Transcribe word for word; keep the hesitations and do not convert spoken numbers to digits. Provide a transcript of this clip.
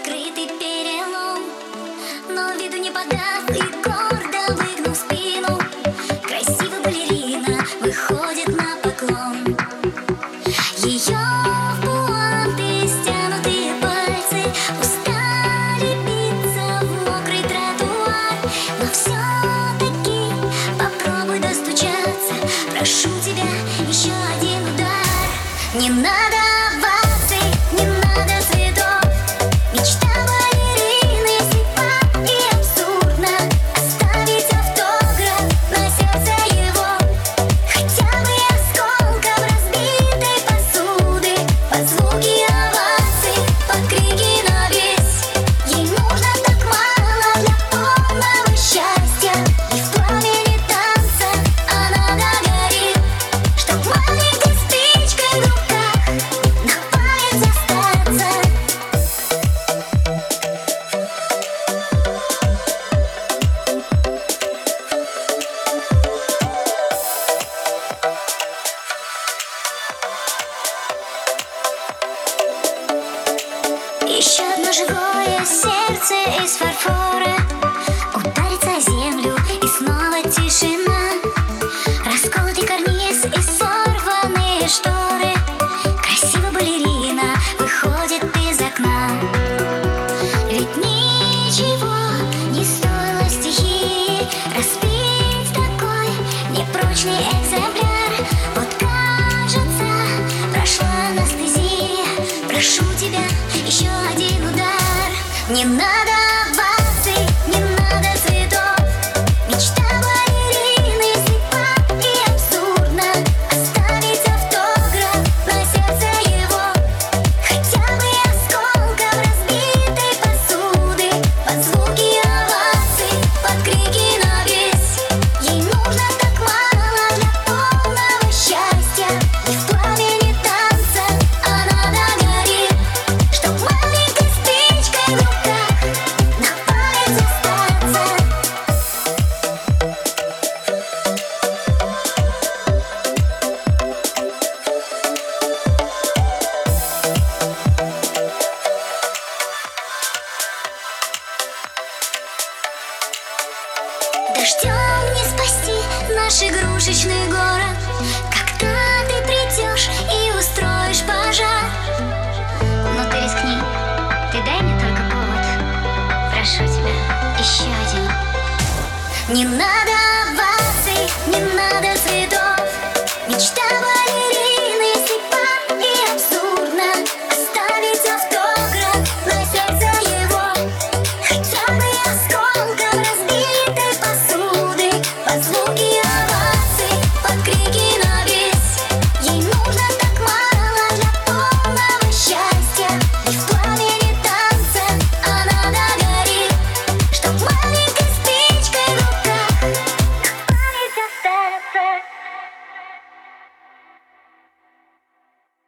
открытый перелом, но виду не подаст и гордо выгнув спину, красивая балерина выходит на поклон. Ее в пуанты стянутые пальцы устали биться в мокрый тротуар, но все-таки попробуй достучаться. Прошу тебя, еще один удар. Не надо оваций, не надо цветов. Мечта балерины слепа и абсурдна. Оставить автограф на сердце его, хотя бы осколком разбитой посуды. Под звуки оваций, под крики на весь. Ей нужно так мало для полного счастья. И в пламени танца она догорит, чтоб маленькой спичкой в руках на память остаться. Еще одно живое сердце из фарфора.